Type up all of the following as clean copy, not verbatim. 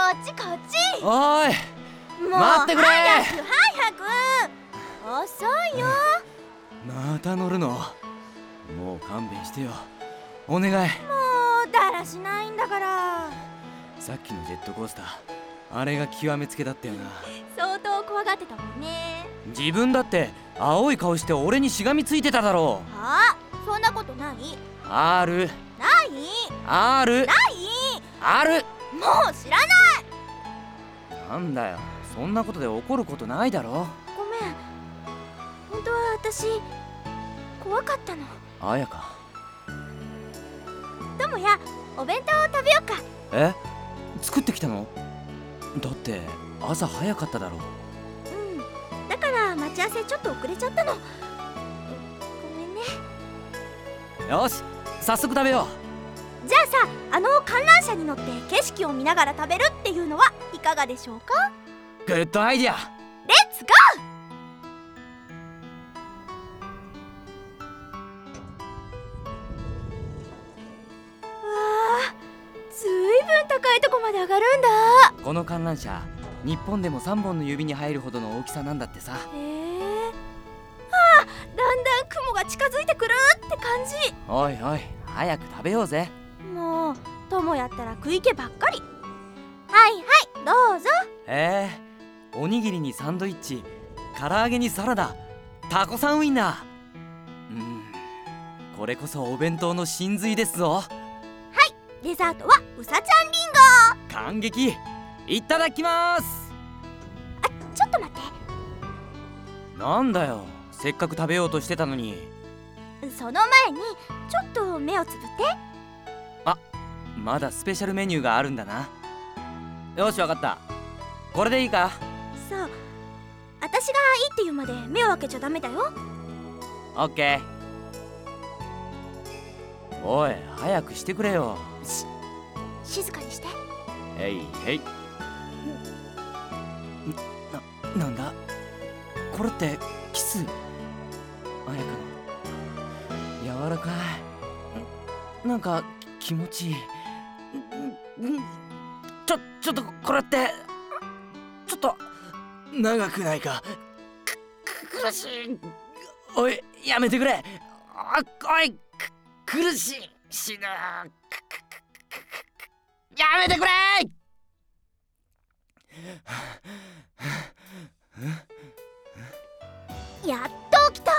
っちこっち。 おい、 もう待ってくれ。 早く遅いよ。 また乗るの？もう勘弁してよ、お願い。 もうだらしないんだから。 さっきのジェットコースター、あれが極めつけだったよな。 相当怖がってたもんね。 自分だって青い顔して俺にしがみついてただろう。 あ、そんなことない。 ある。 ないある。 ない。 ある。 もう知らない。 なんだよ、そんなことで怒ることないだろ。 ごめん、本当は私怖かったの。 綾香。 ともや、お弁当を食べようか。 え、作ってきたの？だって朝早かっただろ。 うん、だから待ち合わせちょっと遅れちゃったの。ごめんね。 よし、早速食べよじゃあさ、観覧車に乗って景色を見ながら食べるっていうのはいかがでしょうか？ う。グッドアイディア。 レッツゴー。ずいぶん高いとこまで上がるんだ。 この観覧車、日本でも3本の指に入るほどの大きさなんだってさ。 だんだん雲が近づいてくるって感じ。 おいおい、早く食べようぜ。 もう友やったら食い気ばっかり。はいはい、どうぞ。 おにぎりにサンドイッチ、唐揚げにサラダ、タコさんウインナー。これこそお弁当の真髄ですぞ。 デザートはうさちゃんりんご。 感激。いただきます。 ちょっと待っなんだよ、せっかく食べようとしてたのに。 て、その前にちょっと目をつぶって。 まだスペシャルメニューがあるんだな。よし、わかった。これでいいか？ そう、私がいいって言うまで目を開けちゃダメだよ。 オッケー。おい、早くしてくれよ。 静かにして。 へいへい。なんだこれって？キス？綾香の柔らかい。なんか気持ちいい。ちょっとこれってちょっと長くないか？苦しい。おい、やめてくれ。おい、苦しい。死ぬ。やめてくれ。 やっと起きた。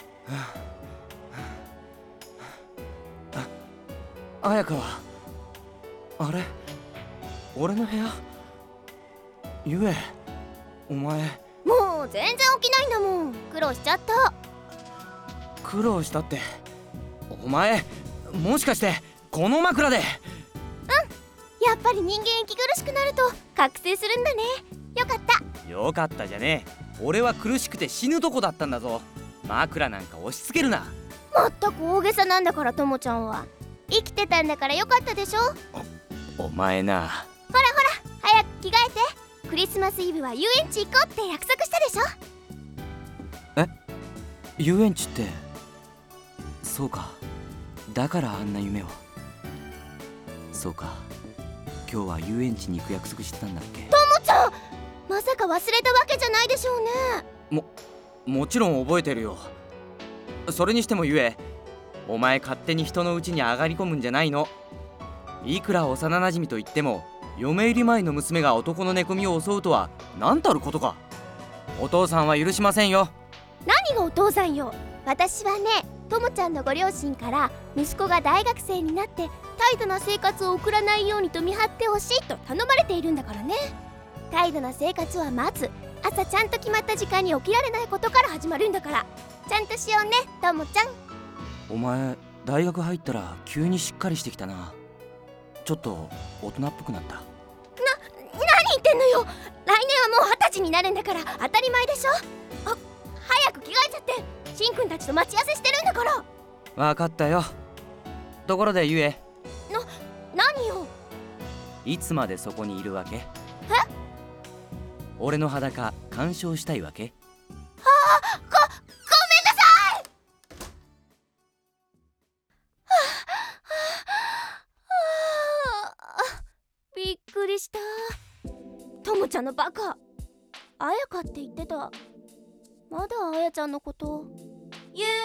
綾香はあれ、俺の部屋？ゆえ、お前。 もう全然起きないんだもん。苦労しちゃった。 苦労したって、お前もしかしてこの枕で？ やっぱり人間息苦しくなると覚醒するんだね。よかった。 よかったじゃねえ。俺は苦しくて死ぬとこだったんだぞ。枕なんか押し付けるな。 まったく大げさなんだから、ともちゃんは。生きてたんだからよかったでしょ。 お前な。 ほら早く着替えて。クリスマスイブは遊園地行こうって約束したでしょ。 遊園地って？そうか、だからあんな夢を。そうか、今日は遊園地に行く約束してたんだっけ？ ともちゃん、まさか忘れたわけじゃないでしょうね。 もちろん覚えてるよ。それにしてもゆえ、お前勝手に人の家に上がり込むんじゃないの。いくら幼なじみと言っても、嫁入り前の娘が男の寝込みを襲うとは何たることか。お父さんは許しませんよ。 何がお父さんよ。私はね、ともちゃんのご両親から息子が大学生になって怠惰な生活を送らないようにと見張ってほしいと頼まれているんだからね。怠惰な生活はまず朝ちゃんと決まった時間に起きられないことから始まるんだから、ちゃんとしようね、ともちゃん。 お前大学入ったら急にしっかりしてきたな。ちょっと大人っぽくなった。 何言ってんのよ。来年はもう20歳になるんだから当たり前でしょ。早く着替えちゃって。しんくんたちと待ち合わせしてるんだから。 わかったよ。ところでゆえ、 何よ。 いつまでそこにいるわけ？俺の裸鑑賞したいわけ？ ごめんなさい。びっくりした。 ともちゃんのバカ。あやかって言ってた。まだあやちゃんのことゆう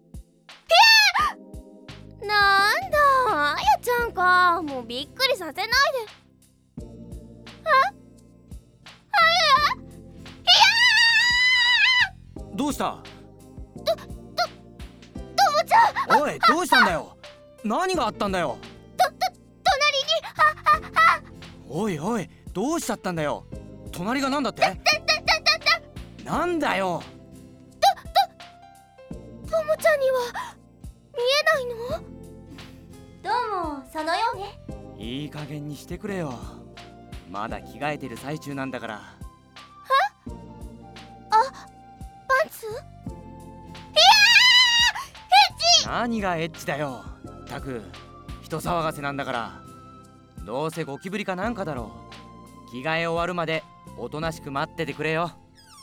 え。 なんだ、あやちゃんか。もうびっくりさせないで。 どうした？ ともちゃん。 おい、どうしたんだよ。何があったんだよ。 隣に。 おいおい、どうしちゃったんだよ。隣がなんだって？なんだよ。 ともちゃんには見えないの？ どうも、そのようね。 いい加減にしてくれよ。まだ着替えてる最中なんだから。 パンツ？ 何がエッチだよ。たく人騒がせなんだから。どうせゴキブリかなんかだろう。着替え終わるまでおとなしく待っててくれよ。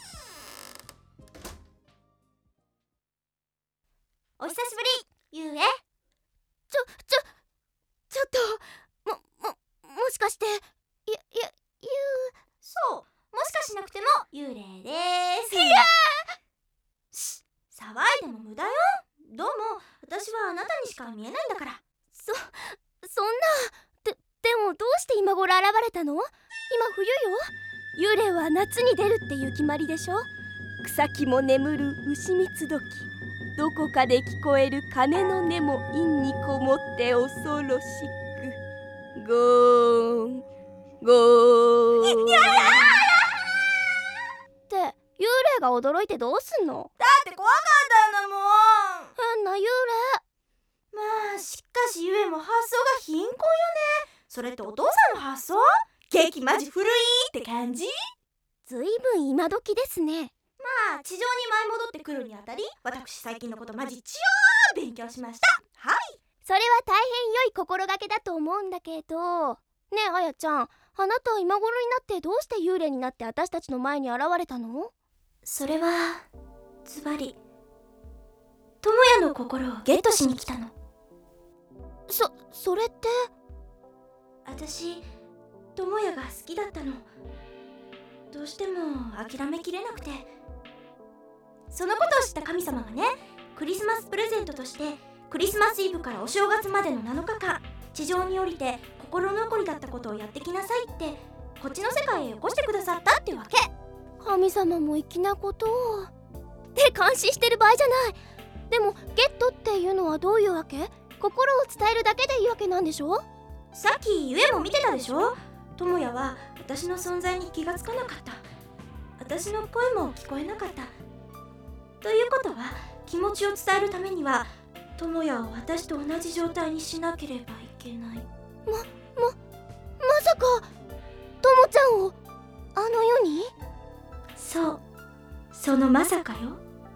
お久しぶり、ゆうえ。 ちょっともしかしてそう、もしかしなくても幽霊でーす。し、騒いでも無駄よ。どうも、私はあなたにしか見えないんだから。 そんな。でもどうして今頃現れたの？今冬よ。幽霊は夏に出るっていう決まりでしょ。草木も眠る牛蜜時、どこかで聞こえる鐘の音も陰にこもって恐ろしく、ゴーンゴーンって幽霊が驚いてどうすんの？ だって怖かったんだもん。 変な幽霊。 まあ、しかしゆえも発想が貧困よね。それってお父さんの発想？劇マジ古いって感じ？ ずいぶん今時ですね。 まあ、地上に舞い戻ってくるにあたり、私最近のことマジ超勉強しました。はい。 それは大変良い心がけだと思うんだけど。ねえあやちゃん、あなた今頃になってどうして幽霊になって私たちの前に現れたの？ それはズバリ智也の心をゲットしに来たの。 それって。 私、智也が好きだったの。どうしても諦めきれなくて。そのことを知った神様がね、クリスマスプレゼントとしてクリスマスイブからお正月までの7日間地上に降りて心残りだったことをやってきなさいってこっちの世界へよこしてくださったってわけ。 神様も粋なことを。って感心してる場合じゃない。でもゲットっていうのはどういうわけ？心を伝えるだけでいいわけなんでしょ？ さっきゆえも見てたでしょ。智也は私の存在に気がつかなかった。私の声も聞こえなかった。ということは気持ちを伝えるためには智也を私と同じ状態にしなければいけない。 まさかともちゃんをあの世に？ そう、そのまさかよ。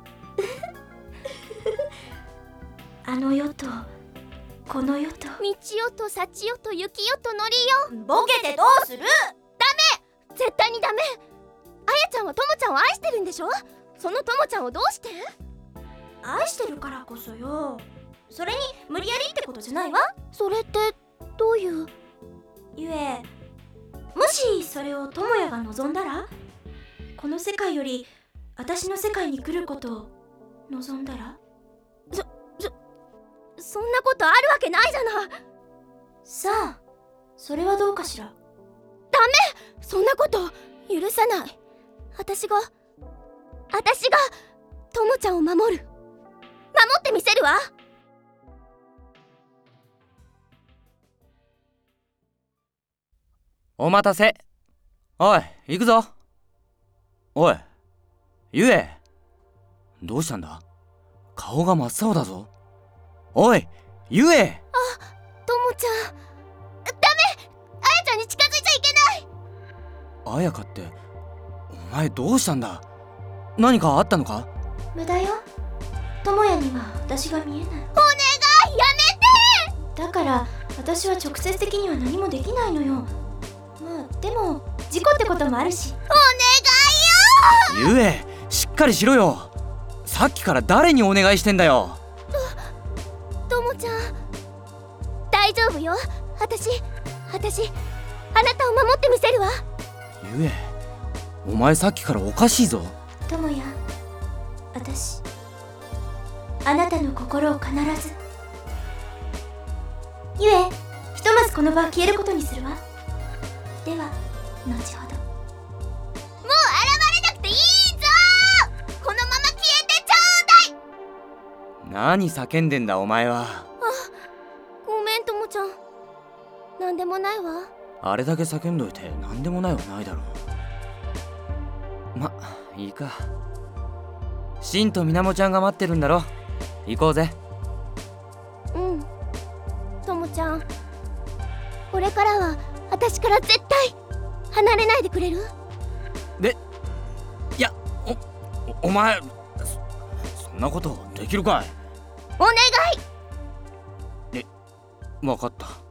あの世とこの世と道よと幸よと雪よとのりよ。 ボケてどうする？ 絶対にダメ。あやちゃんはともちゃんを愛してるんでしょ。そのともちゃんをどうして？ 愛してるからこそよ。それに無理やりってことじゃないわ。 それってどういう？ ゆえ、もしそれを智也が望んだら、この世界より私の世界に来ることを望んだら。 そんなことあるわけないじゃない。 さあ、それはどうかしら。 そんなこと許さない。私がともちゃんを守ってみせるわ。 お待たせ。おい、行くぞ。おい、ゆえ、どうしたんだ？顔が真っ青だぞ。おい、ゆえ。 ともちゃん、ダメ。あやちゃんに近づいちゃいけない。 あやかって、お前どうしたんだ？何かあったのか？ 無駄よ。智也には私が見えない。 お願い、やめて。 だから私は直接的には何もできないのよ。まあでも事故ってこともあるし。 お願いよ。 ゆえ、しっかりしろよ。さっきから誰にお願いしてんだよ。 ともちゃん、大丈夫よ。私あなたを守ってみせるわ。 ゆえ、お前さっきからおかしいぞ。 智也、私あなたの心を必ず。ゆえ、ひとまずこの場は消えることにするわ。では後ほど。 もう現れなくていいぞー。このまま消えてちょうだい。 何叫んでんだお前は。 ごめんともちゃん、なんでもないわ。 あれだけ叫んどいて何でもないはないだろう。ま、いいか。シンとみなもちゃんが待ってるんだろ。行こうぜ。 うん、ともちゃん、これからは私から絶対離れないでくれる？ で、いや、お前、そんなことできるかい？ お願い。 わかった。